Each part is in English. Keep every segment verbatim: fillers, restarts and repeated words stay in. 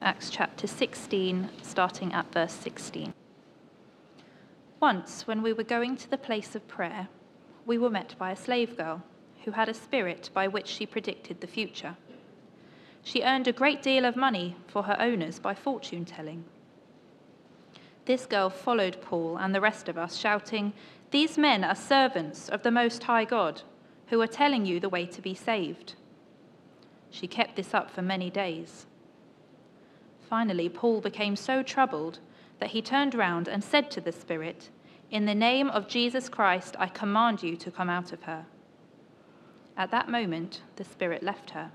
Acts chapter sixteen, starting at verse sixteen. Once, when we were going to the place of prayer, we were met by a slave girl who had a spirit by which she predicted the future. She earned a great deal of money for her owners by fortune-telling. This girl followed Paul and the rest of us, shouting, "These men are servants of the Most High God, who are telling you the way to be saved." She kept this up for many days. Finally, Paul became so troubled that he turned round and said to the spirit, "In the name of Jesus Christ, I command you to come out of her." At that moment, the spirit left her.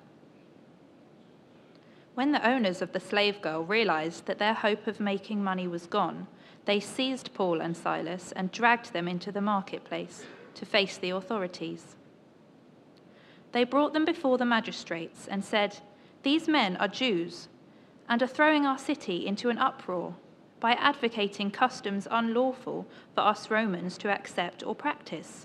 When the owners of the slave girl realized that their hope of making money was gone, they seized Paul and Silas and dragged them into the marketplace to face the authorities. They brought them before the magistrates and said, "These men are Jews and are throwing our city into an uproar by advocating customs unlawful for us Romans to accept or practice."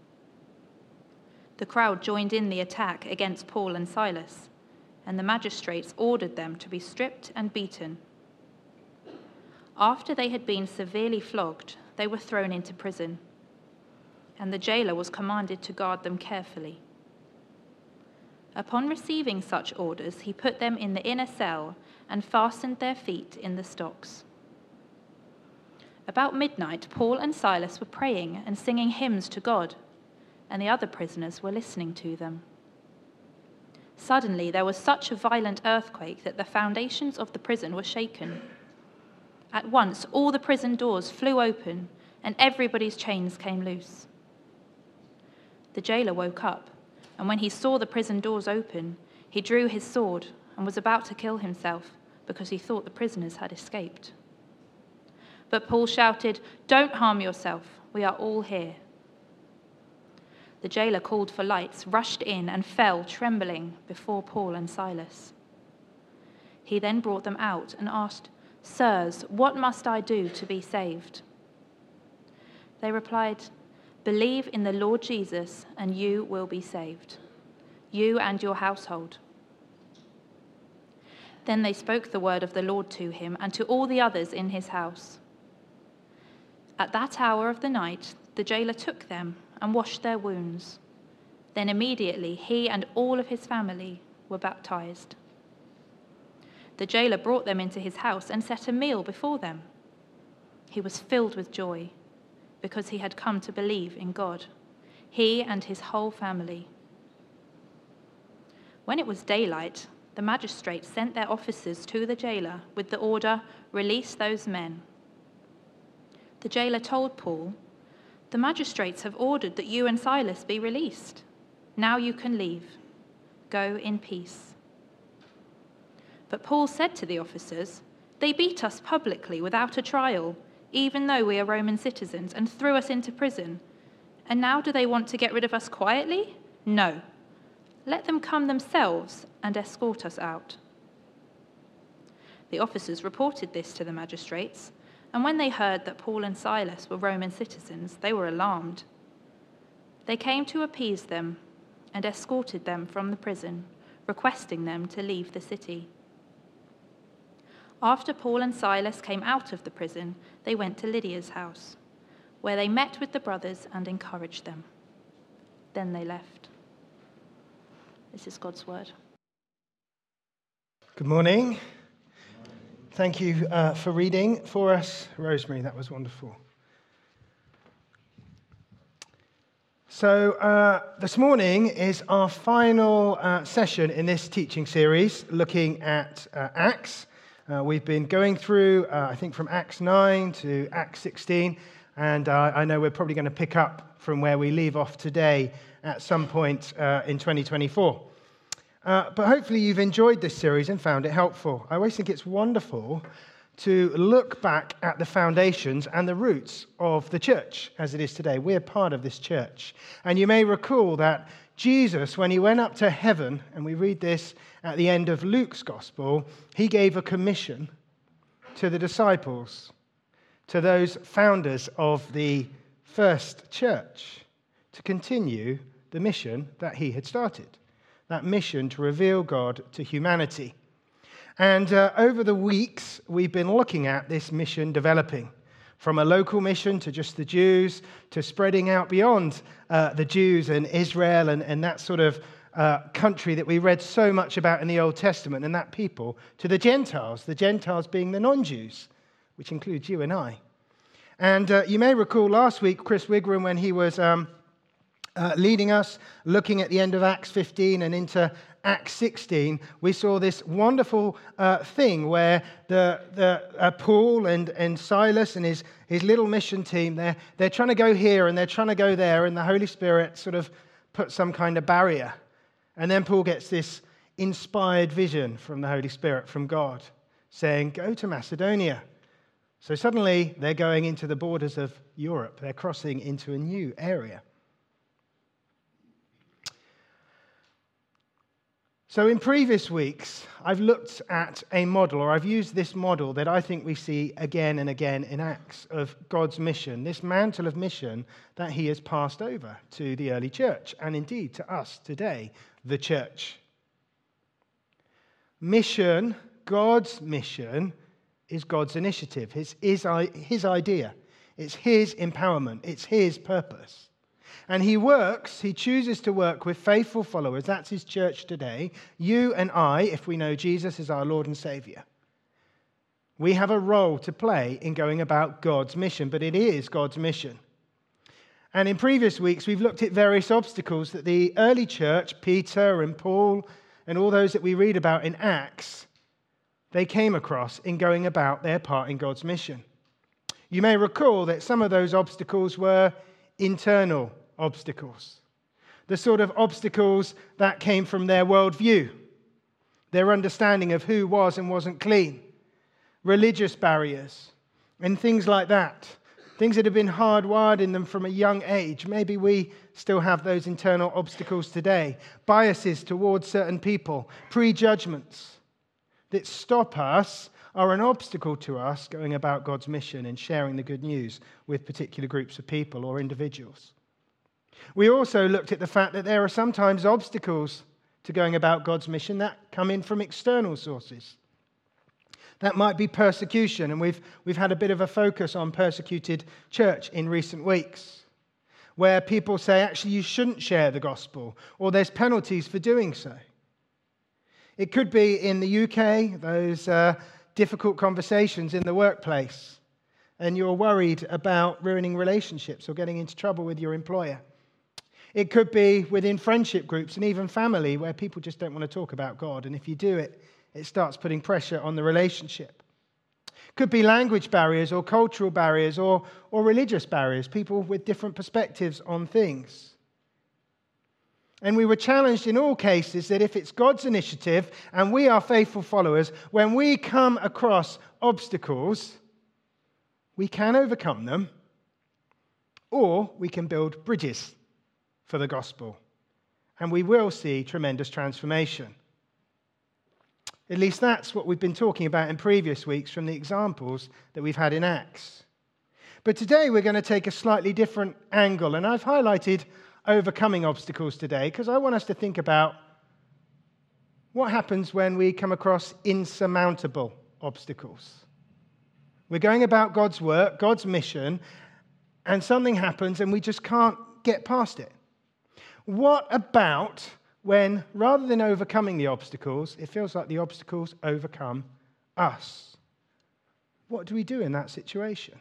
The crowd joined in the attack against Paul and Silas, and the magistrates ordered them to be stripped and beaten. After they had been severely flogged, they were thrown into prison, and the jailer was commanded to guard them carefully. Upon receiving such orders, he put them in the inner cell and fastened their feet in the stocks. About midnight, Paul and Silas were praying and singing hymns to God, and the other prisoners were listening to them. Suddenly, there was such a violent earthquake that the foundations of the prison were shaken. At once, all the prison doors flew open, and everybody's chains came loose. The jailer woke up, and when he saw the prison doors open, he drew his sword and was about to kill himself because he thought the prisoners had escaped. But Paul shouted, "Don't harm yourself, we are all here." The jailer called for lights, rushed in, and fell trembling before Paul and Silas. He then brought them out and asked, "Sirs, what must I do to be saved?" They replied, "Believe in the Lord Jesus, and you will be saved, you and your household." Then they spoke the word of the Lord to him and to all the others in his house. At that hour of the night, the jailer took them and washed their wounds. Then immediately he and all of his family were baptized. The jailer brought them into his house and set a meal before them. He was filled with joy because he had come to believe in God, he and his whole family. When it was daylight, the magistrates sent their officers to the jailer with the order, "Release those men." The jailer told Paul, "The magistrates have ordered that you and Silas be released. Now you can leave. Go in peace." But Paul said to the officers, "They beat us publicly without a trial, even though we are Roman citizens, and threw us into prison. And now do they want to get rid of us quietly? No. Let them come themselves and escort us out." The officers reported this to the magistrates, and when they heard that Paul and Silas were Roman citizens, they were alarmed. They came to appease them and escorted them from the prison, requesting them to leave the city. After Paul and Silas came out of the prison, they went to Lydia's house, where they met with the brothers and encouraged them. Then they left. This is God's word. Good morning. Thank you uh, for reading for us, Rosemary. That was wonderful. So uh, this morning is our final uh, session in this teaching series, looking at uh, Acts. Uh, we've been going through, uh, I think, from Acts nine to Acts sixteen, and uh, I know we're probably going to pick up from where we leave off today at some point uh, in twenty twenty-four. Uh, but hopefully you've enjoyed this series and found it helpful. I always think it's wonderful to look back at the foundations and the roots of the church as it is today. We're part of this church. And you may recall that Jesus, when he went up to heaven, and we read this at the end of Luke's gospel, he gave a commission to the disciples, to those founders of the first church, to continue the mission that he had started. That mission to reveal God to humanity. And uh, over the weeks, we've been looking at this mission developing. From a local mission to just the Jews, to spreading out beyond uh, the Jews and Israel and, and that sort of uh, country that we read so much about in the Old Testament and that people, to the Gentiles, the Gentiles being the non-Jews, which includes you and I. And uh, you may recall last week, Chris Wigram, when he was um, uh, leading us, looking at the end of Acts fifteen and into Acts sixteen, we saw this wonderful uh, thing where the, the uh, Paul and, and Silas and his, his little mission team, they're, they're trying to go here and they're trying to go there, and the Holy Spirit sort of put some kind of barrier. And then Paul gets this inspired vision from the Holy Spirit, from God, saying, go to Macedonia. So suddenly they're going into the borders of Europe. They're crossing into a new area. So in previous weeks, I've looked at a model, or I've used this model that I think we see again and again in Acts of God's mission, this mantle of mission that he has passed over to the early church, and indeed to us today, the church. Mission, God's mission, is God's initiative, his, his, his idea. It's his empowerment. It's his purpose. And he works, he chooses to work with faithful followers. That's his church today. You and I, if we know Jesus as our Lord and Savior. We have a role to play in going about God's mission, but it is God's mission. And in previous weeks, we've looked at various obstacles that the early church, Peter and Paul, and all those that we read about in Acts, they came across in going about their part in God's mission. You may recall that some of those obstacles were internal obstacles, the sort of obstacles that came from their worldview, their understanding of who was and wasn't clean, religious barriers, and things like that, things that have been hardwired in them from a young age. Maybe we still have those internal obstacles today, biases towards certain people, prejudgments that stop us, are an obstacle to us going about God's mission and sharing the good news with particular groups of people or individuals. We also looked at the fact that there are sometimes obstacles to going about God's mission that come in from external sources. That might be persecution, and we've, we've had a bit of a focus on persecuted church in recent weeks, where people say, actually, you shouldn't share the gospel, or there's penalties for doing so. It could be in the U K, those uh, difficult conversations in the workplace, and you're worried about ruining relationships or getting into trouble with your employer. It could be within friendship groups and even family, where people just don't want to talk about God, and if you do it, it starts putting pressure on the relationship. It could be language barriers or cultural barriers or, or religious barriers, people with different perspectives on things. And we were challenged in all cases that if it's God's initiative and we are faithful followers, when we come across obstacles, we can overcome them, or we can build bridges for the gospel. And we will see tremendous transformation. At least that's what we've been talking about in previous weeks from the examples that we've had in Acts. But today we're going to take a slightly different angle, and I've highlighted overcoming obstacles today because I want us to think about what happens when we come across insurmountable obstacles. We're going about God's work, God's mission, and something happens and we just can't get past it. What about when, rather than overcoming the obstacles, it feels like the obstacles overcome us? What do we do in that situation?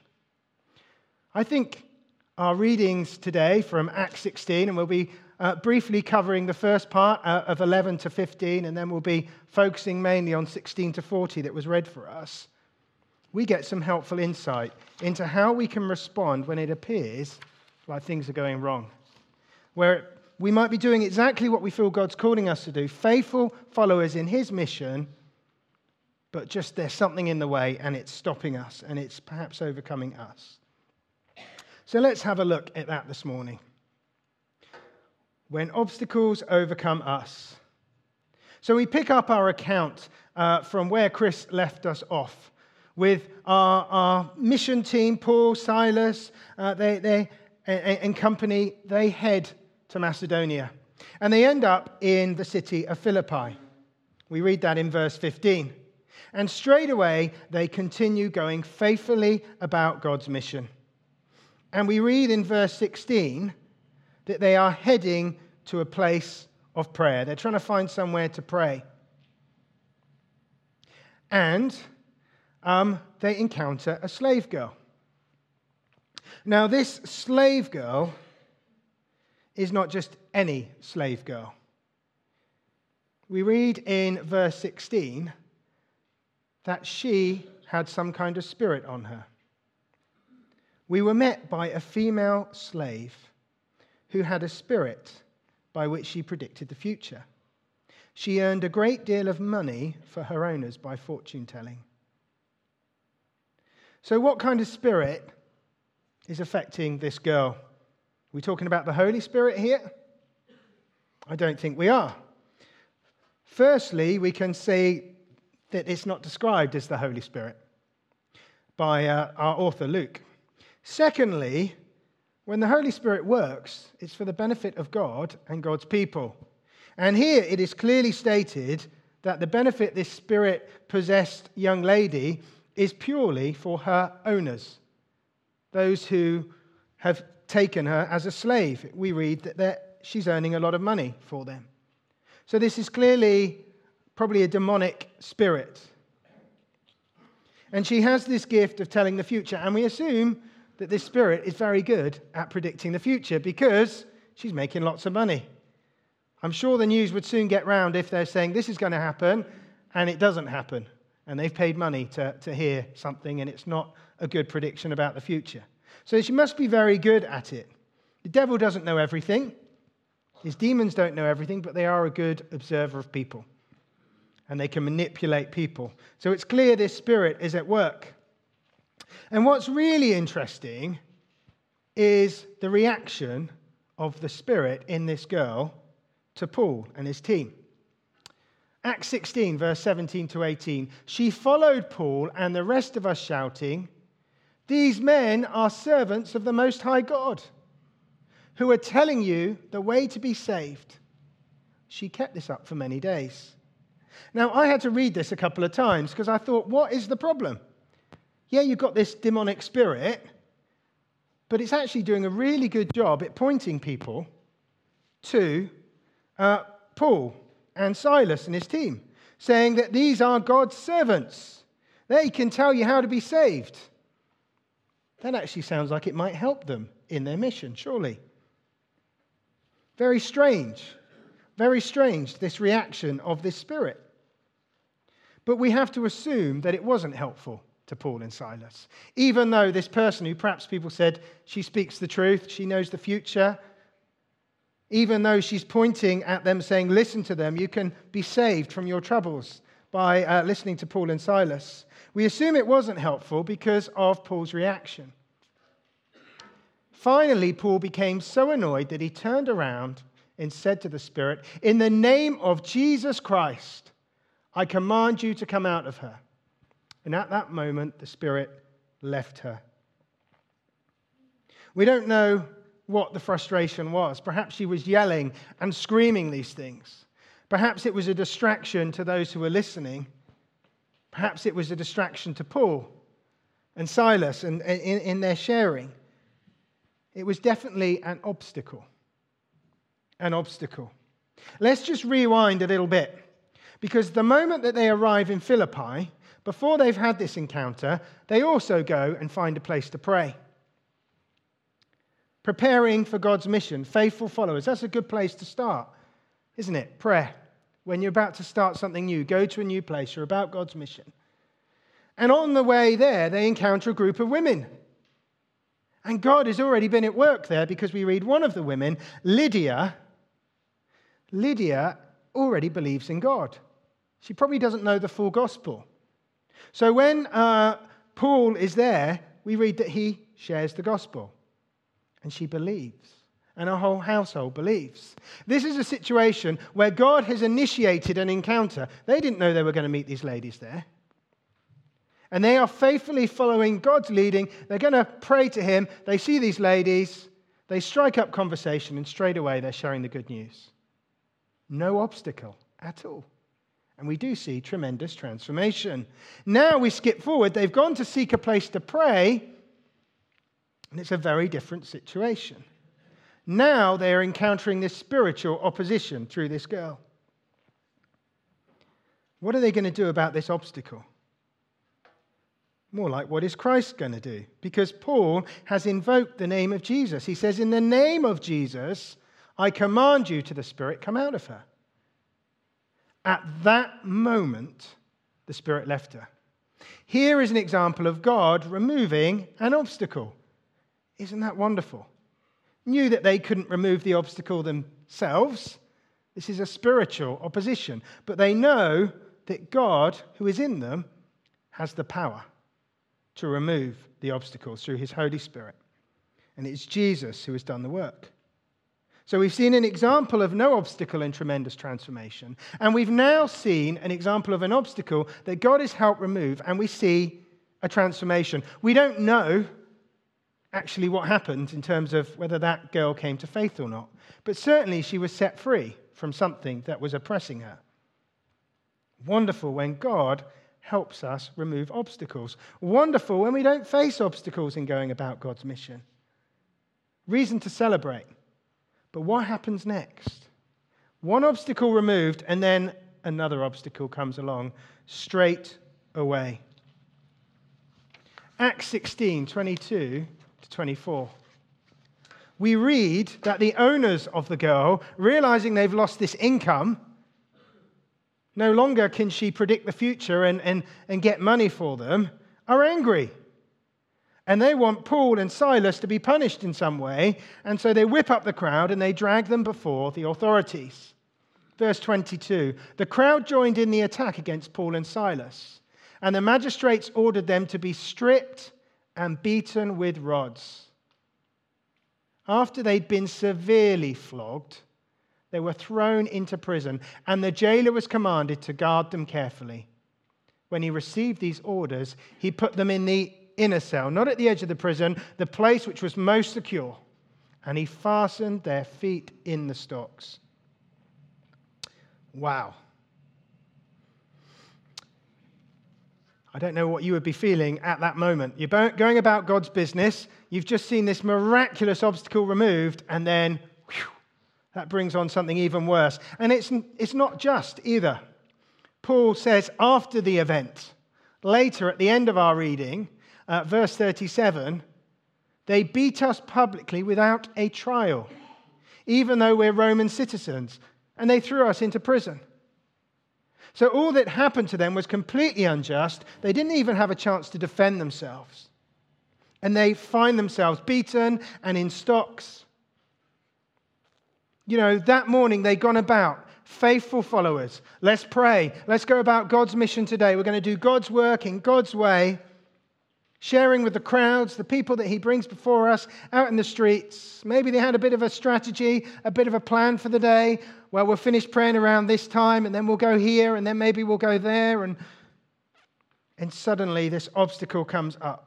I think our readings today from Acts sixteen, and we'll be uh, briefly covering the first part uh, of eleven to fifteen, and then we'll be focusing mainly on sixteen to forty that was read for us. We get some helpful insight into how we can respond when it appears like things are going wrong, where we might be doing exactly what we feel God's calling us to do, faithful followers in his mission, but just there's something in the way and it's stopping us and it's perhaps overcoming us. So let's have a look at that this morning. When obstacles overcome us. So we pick up our account uh, from where Chris left us off with our, our mission team, Paul, Silas, uh, they, they, and, and company. They head to Macedonia. And they end up in the city of Philippi. We read that in verse fifteen. And straight away, they continue going faithfully about God's mission. And we read in verse sixteen that they are heading to a place of prayer. They're trying to find somewhere to pray. And um, they encounter a slave girl. Now, this slave girl is not just any slave girl. We read in verse sixteen that she had some kind of spirit on her. We were met by a female slave who had a spirit by which she predicted the future. She earned a great deal of money for her owners by fortune telling. So what kind of spirit is affecting this girl? Are we talking about the Holy Spirit here? I don't think we are. Firstly, we can see that it's not described as the Holy Spirit by uh, our author Luke. Secondly, when the Holy Spirit works, it's for the benefit of God and God's people. And here it is clearly stated that the benefit this Spirit-possessed young lady is purely for her owners, those who have taken her as a slave. We read that she's earning a lot of money for them. So this is clearly probably a demonic spirit. And she has this gift of telling the future, and we assume that this spirit is very good at predicting the future because she's making lots of money. I'm sure the news would soon get round if they're saying this is going to happen and it doesn't happen. And they've paid money to, to hear something and it's not a good prediction about the future. So she must be very good at it. The devil doesn't know everything. His demons don't know everything, but they are a good observer of people. And they can manipulate people. So it's clear this spirit is at work. And what's really interesting is the reaction of the spirit in this girl to Paul and his team. Acts sixteen, verse seventeen to eighteen. She followed Paul and the rest of us shouting, "These men are servants of the Most High God, who are telling you the way to be saved." She kept this up for many days. Now, I had to read this a couple of times because I thought, what is the problem? Yeah, you've got this demonic spirit, but it's actually doing a really good job at pointing people to uh, Paul and Silas and his team, saying that these are God's servants. They can tell you how to be saved. That actually sounds like it might help them in their mission, surely. Very strange. Very strange, this reaction of this spirit. But we have to assume that it wasn't helpful to Paul and Silas. Even though this person who perhaps people said, she speaks the truth, she knows the future, even though she's pointing at them saying, listen to them, you can be saved from your troubles by uh, listening to Paul and Silas. We assume it wasn't helpful because of Paul's reaction. Finally, Paul became so annoyed that he turned around and said to the spirit, "In the name of Jesus Christ, I command you to come out of her." And at that moment, the spirit left her. We don't know what the frustration was. Perhaps she was yelling and screaming these things. Perhaps it was a distraction to those who were listening. Perhaps it was a distraction to Paul and Silas and in, in their sharing. It was definitely an obstacle. An obstacle. Let's just rewind a little bit. Because the moment that they arrive in Philippi, before they've had this encounter, they also go and find a place to pray. Preparing for God's mission, faithful followers. That's a good place to start, isn't it? Prayer. When you're about to start something new, go to a new place, you're about God's mission. And on the way there, they encounter a group of women. And God has already been at work there because we read one of the women, Lydia. Lydia already believes in God. She probably doesn't know the full gospel. So when uh, Paul is there, we read that he shares the gospel. And she believes. And her whole household believes. This is a situation where God has initiated an encounter. They didn't know they were going to meet these ladies there. And they are faithfully following God's leading. They're going to pray to him. They see these ladies. They strike up conversation, and straight away they're sharing the good news. No obstacle at all. And we do see tremendous transformation. Now we skip forward. They've gone to seek a place to pray, and it's a very different situation. Now they are encountering this spiritual opposition through this girl. What are they going to do about this obstacle? More like, what is Christ going to do? Because Paul has invoked the name of Jesus. He says, in the name of Jesus, I command you to the Spirit, come out of her. At that moment, the Spirit left her. Here is an example of God removing an obstacle. Isn't that wonderful? Knew that they couldn't remove the obstacle themselves. This is a spiritual opposition. But they know that God, who is in them, has the power to remove the obstacles through his Holy Spirit. And it's Jesus who has done the work. So we've seen an example of no obstacle and tremendous transformation. And we've now seen an example of an obstacle that God has helped remove, and we see a transformation. We don't know actually what happened in terms of whether that girl came to faith or not. But certainly she was set free from something that was oppressing her. Wonderful when God helps us remove obstacles. Wonderful when we don't face obstacles in going about God's mission. Reason to celebrate. But what happens next? One obstacle removed, and then another obstacle comes along straight away. Acts sixteen, twenty-two to twenty-four. We read that the owners of the girl, realizing they've lost this income, no longer can she predict the future and, and, and get money for them, are angry. And they want Paul and Silas to be punished in some way, and so they whip up the crowd and they drag them before the authorities. Verse twenty-two, the crowd joined in the attack against Paul and Silas, and the magistrates ordered them to be stripped and beaten with rods. After they'd been severely flogged, they were thrown into prison, and the jailer was commanded to guard them carefully. When he received these orders, he put them in the inner cell, not at the edge of the prison, the place which was most secure, and he fastened their feet in the stocks. Wow. I don't know what you would be feeling at that moment. You're going about God's business, you've just seen this miraculous obstacle removed, and then whew, that brings on something even worse. And it's, it's not just either. Paul says after the event, later at the end of our reading, uh, verse thirty-seven, they beat us publicly without a trial, even though we're Roman citizens, and they threw us into prison. So all that happened to them was completely unjust. They didn't even have a chance to defend themselves. And they find themselves beaten and in stocks. You know, that morning they'd gone about, faithful followers. Let's pray. Let's go about God's mission today. We're going to do God's work in God's way, sharing with the crowds, the people that he brings before us out in the streets. Maybe they had a bit of a strategy, a bit of a plan for the day. Well, we'll finish praying around this time, and then we'll go here, and then maybe we'll go there. And, and suddenly this obstacle comes up.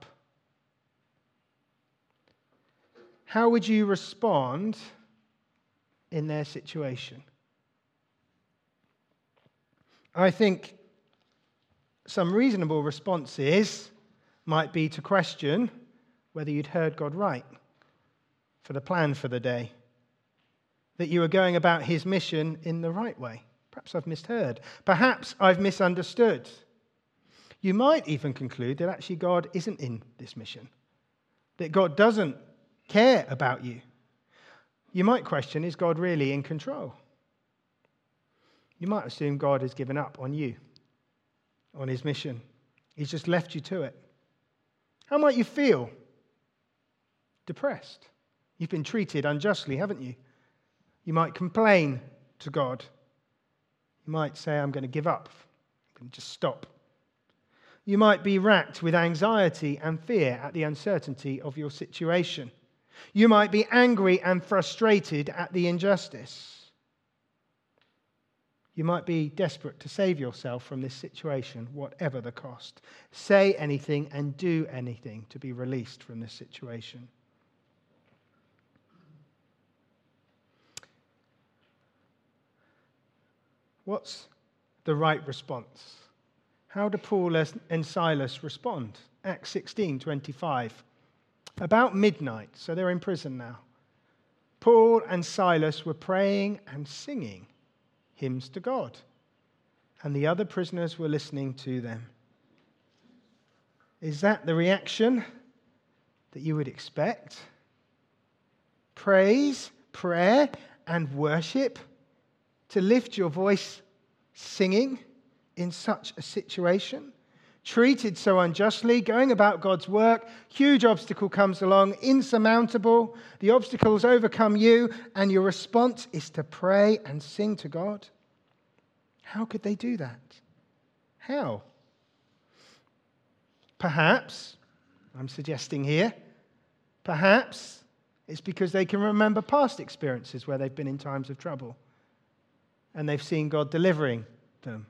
How would you respond in their situation? I think some reasonable responses might be to question whether you'd heard God right for the plan for the day, that you were going about his mission in the right way. Perhaps I've misheard. Perhaps I've misunderstood. You might even conclude that actually God isn't in this mission, that God doesn't care about you. You might question, is God really in control? You might assume God has given up on you, on his mission. He's just left you to it. How might you feel? Depressed. You've been treated unjustly, haven't you? You might complain to God. You might say, I'm going to give up. I'm going to just stop. You might be racked with anxiety and fear at the uncertainty of your situation. You might be angry and frustrated at the injustice. You might be desperate to save yourself from this situation, whatever the cost. Say anything and do anything to be released from this situation. What's the right response. How do Paul and Silas respond? Acts sixteen twenty-five. About midnight, so they're in prison now, Paul and Silas were praying and singing hymns to God, and the other prisoners were listening to them. Is that the reaction that you would expect? Praise, prayer, and worship, to lift your voice singing in such a situation? Treated so unjustly, going about God's work, huge obstacle comes along, insurmountable. The obstacles overcome you, and your response is to pray and sing to God. How could they do that? How? Perhaps, I'm suggesting here, perhaps it's because they can remember past experiences where they've been in times of trouble and they've seen God delivering them.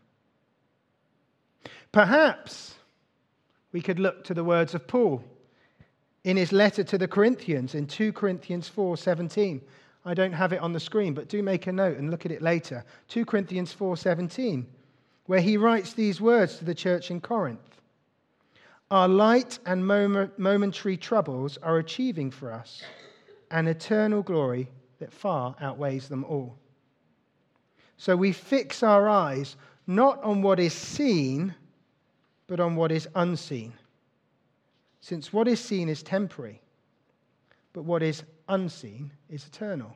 Perhaps we could look to the words of Paul in his letter to the Corinthians in two Corinthians four seventeen. I don't have it on the screen, but do make a note and look at it later. two Corinthians four seventeen, where he writes these words to the church in Corinth. Our light and momentary troubles are achieving for us an eternal glory that far outweighs them all. So we fix our eyes not on what is seen, but on what is unseen. Since what is seen is temporary, but what is unseen is eternal.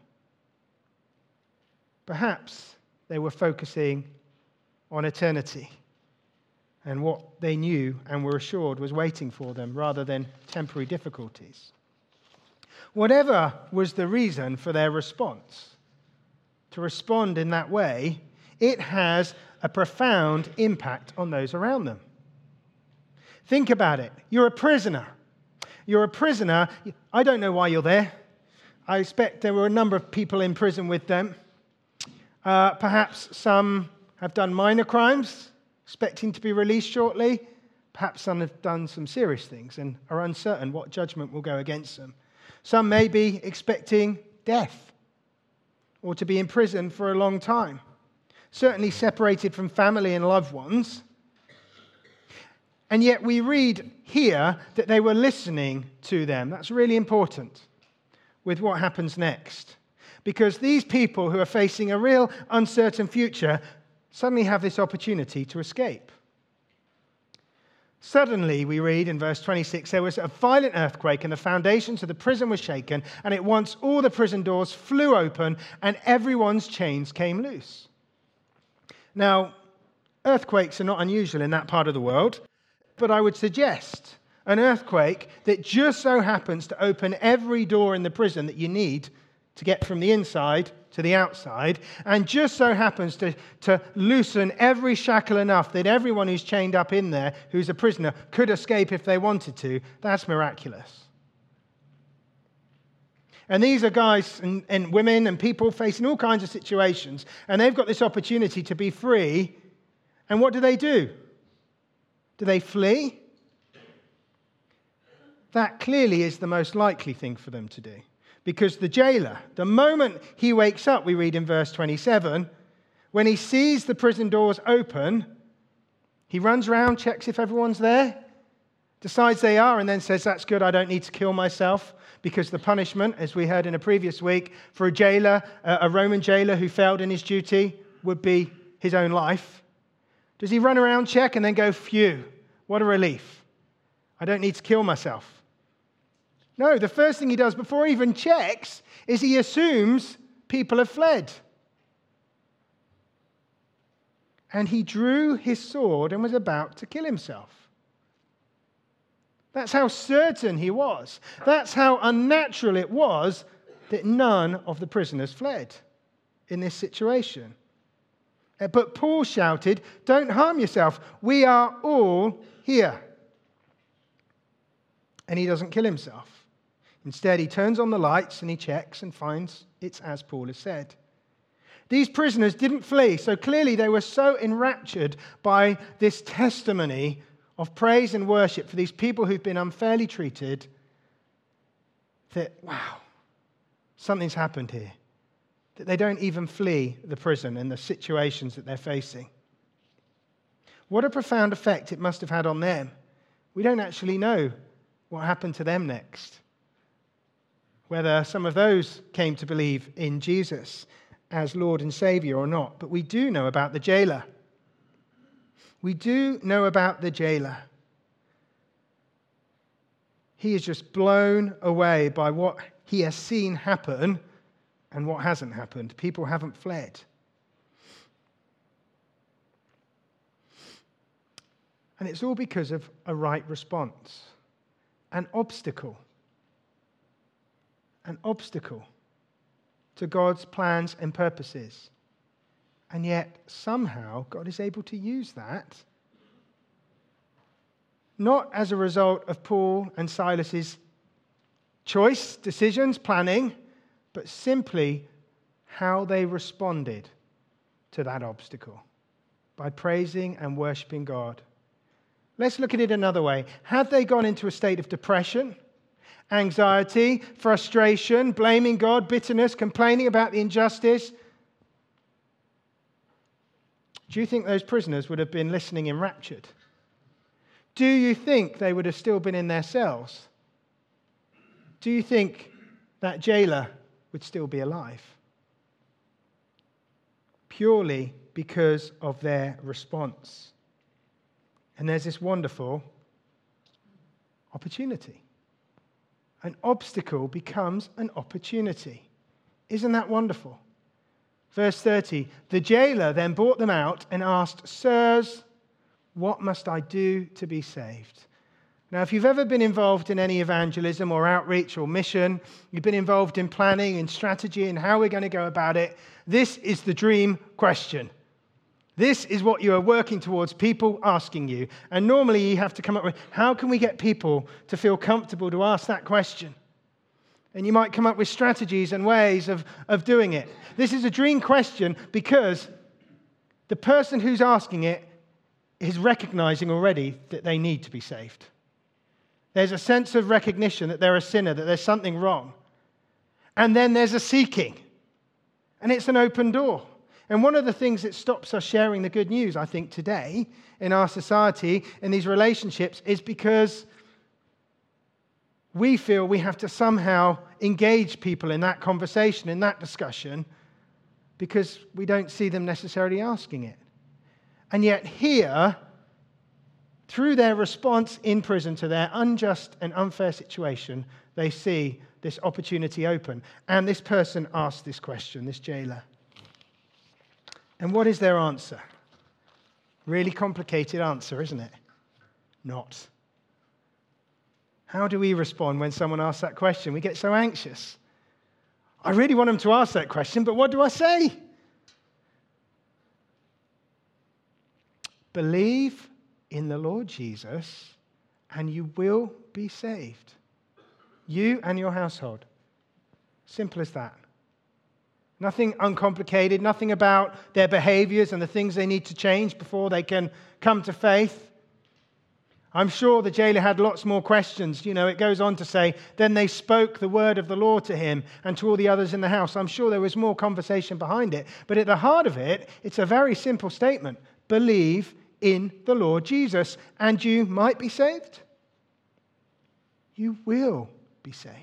Perhaps they were focusing on eternity and what they knew and were assured was waiting for them rather than temporary difficulties. Whatever was the reason for their response, to respond in that way, it has a profound impact on those around them. Think about it. You're a prisoner. You're a prisoner. I don't know why you're there. I expect there were a number of people in prison with them. Uh, perhaps some have done minor crimes, expecting to be released shortly. Perhaps some have done some serious things and are uncertain what judgment will go against them. Some may be expecting death or to be in prison for a long time, certainly separated from family and loved ones. And yet we read here that they were listening to them. That's really important with what happens next. Because these people who are facing a real uncertain future suddenly have this opportunity to escape. Suddenly, we read in verse twenty-six, there was a violent earthquake and the foundations of the prison were shaken, and at once all the prison doors flew open and everyone's chains came loose. Now, earthquakes are not unusual in that part of the world, but I would suggest an earthquake that just so happens to open every door in the prison that you need to get from the inside to the outside, and just so happens to, to loosen every shackle enough that everyone who's chained up in there, who's a prisoner, could escape if they wanted to, that's miraculous. And these are guys and, and women and people facing all kinds of situations, and they've got this opportunity to be free, and what do they do? Do they flee? That clearly is the most likely thing for them to do. Because the jailer, the moment he wakes up, we read in verse twenty-seven, when he sees the prison doors open, he runs around, checks if everyone's there, decides they are, and then says, that's good, I don't need to kill myself, because the punishment, as we heard in a previous week, for a jailer, a Roman jailer who failed in his duty, would be his own life. Does he run around, check, and then go, phew, what a relief. I don't need to kill myself. No, the first thing he does before he even checks is he assumes people have fled. And he drew his sword and was about to kill himself. That's how certain he was. That's how unnatural it was that none of the prisoners fled in this situation. But Paul shouted, don't harm yourself. We are all here. And he doesn't kill himself. Instead, he turns on the lights and he checks and finds it's as Paul has said. These prisoners didn't flee, so clearly they were so enraptured by this testimony of praise and worship for these people who've been unfairly treated that, wow, something's happened here. That they don't even flee the prison and the situations that they're facing. What a profound effect it must have had on them. We don't actually know what happened to them next. Whether some of those came to believe in Jesus as Lord and Savior or not. But we do know about the jailer. We do know about the jailer. He is just blown away by what he has seen happen and what hasn't happened. People haven't fled. And it's all because of a right response. An obstacle. An obstacle to God's plans and purposes. And yet, somehow, God is able to use that, not as a result of Paul and Silas's choice, decisions, planning, but simply how they responded to that obstacle by praising and worshiping God. Let's look at it another way. Had they gone into a state of depression, anxiety, frustration, blaming God, bitterness, complaining about the injustice, do you think those prisoners would have been listening enraptured? Do you think they would have still been in their cells? Do you think that jailer would still be alive? Purely because of their response. And there's this wonderful opportunity. An obstacle becomes an opportunity. Isn't that wonderful? Verse thirty, the jailer then brought them out and asked, "Sirs, what must I do to be saved?" Now, if you've ever been involved in any evangelism or outreach or mission, you've been involved in planning and strategy and how we're going to go about it, this is the dream question. This is what you are working towards, people asking you. And normally you have to come up with, how can we get people to feel comfortable to ask that question? And you might come up with strategies and ways of, of doing it. This is a dream question because the person who's asking it is recognizing already that they need to be saved. There's a sense of recognition that they're a sinner, that there's something wrong. And then there's a seeking. And it's an open door. And one of the things that stops us sharing the good news, I think, today in our society, in these relationships, is because we feel we have to somehow engage people in that conversation, in that discussion, because we don't see them necessarily asking it. And yet here, through their response in prison to their unjust and unfair situation, they see this opportunity open. And this person asks this question, this jailer. And what is their answer? Really complicated answer, isn't it? Not. How do we respond when someone asks that question? We get so anxious. I really want them to ask that question, but what do I say? Believe in the Lord Jesus, and you will be saved. You and your household. Simple as that. Nothing uncomplicated, nothing about their behaviors and the things they need to change before they can come to faith. I'm sure the jailer had lots more questions. You know, it goes on to say, then they spoke the word of the Lord to him and to all the others in the house. I'm sure there was more conversation behind it. But at the heart of it, it's a very simple statement. Believe in the Lord Jesus, and you might be saved. You will be saved.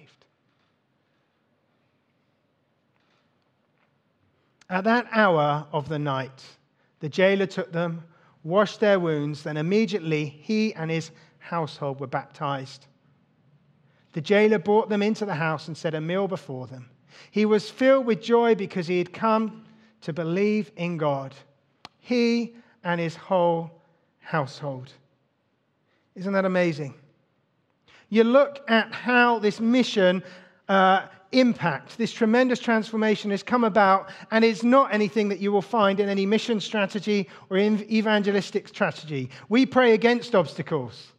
At that hour of the night, the jailer took them, washed their wounds, then immediately he and his household were baptized. The jailer brought them into the house and set a meal before them. He was filled with joy because he had come to believe in God, he and his whole household. Isn't that amazing? You look at how this mission uh, impact, this tremendous transformation has come about, and it's not anything that you will find in any mission strategy or in evangelistic strategy. We pray against obstacles.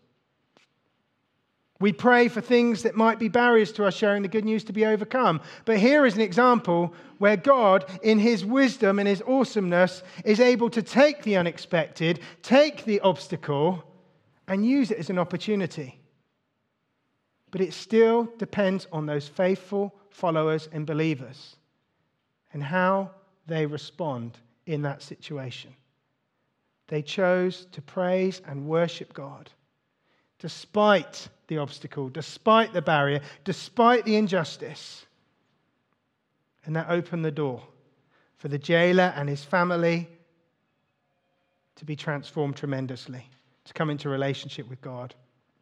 We pray for things that might be barriers to us sharing the good news to be overcome. But here is an example where God, in his wisdom and his awesomeness, is able to take the unexpected, take the obstacle, and use it as an opportunity. But it still depends on those faithful followers and believers and how they respond in that situation. They chose to praise and worship God despite the obstacle, despite the barrier, despite the injustice. And that opened the door for the jailer and his family to be transformed tremendously, to come into relationship with God.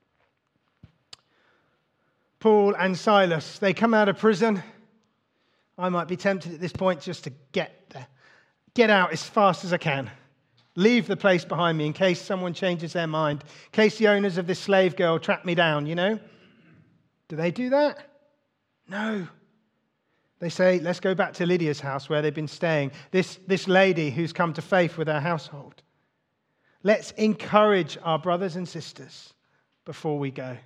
Paul and Silas, they come out of prison. I might be tempted at this point just to get there, get out as fast as I can. Leave the place behind me in case someone changes their mind, in case the owners of this slave girl track me down, you know? Do they do that? No. They say, let's go back to Lydia's house where they've been staying, this, this lady who's come to faith with our household. Let's encourage our brothers and sisters before we go.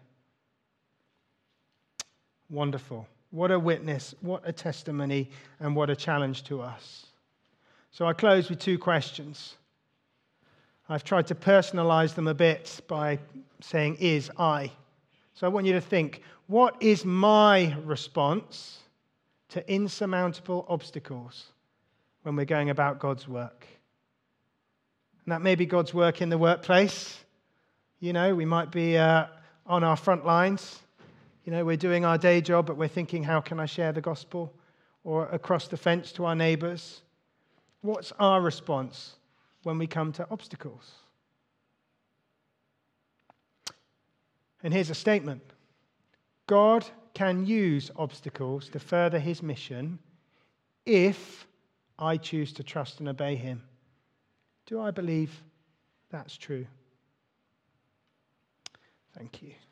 Wonderful. What a witness, what a testimony, and what a challenge to us. So I close with two questions. I've tried to personalize them a bit by saying is, I. So I want you to think, what is my response to insurmountable obstacles when we're going about God's work? And that may be God's work in the workplace. You know, we might be uh, on our front lines. You know, we're doing our day job, but we're thinking, how can I share the gospel? Or across the fence to our neighbors. What's our response when we come to obstacles? And here's a statement. God can use obstacles to further his mission if I choose to trust and obey him. Do I believe that's true? Thank you.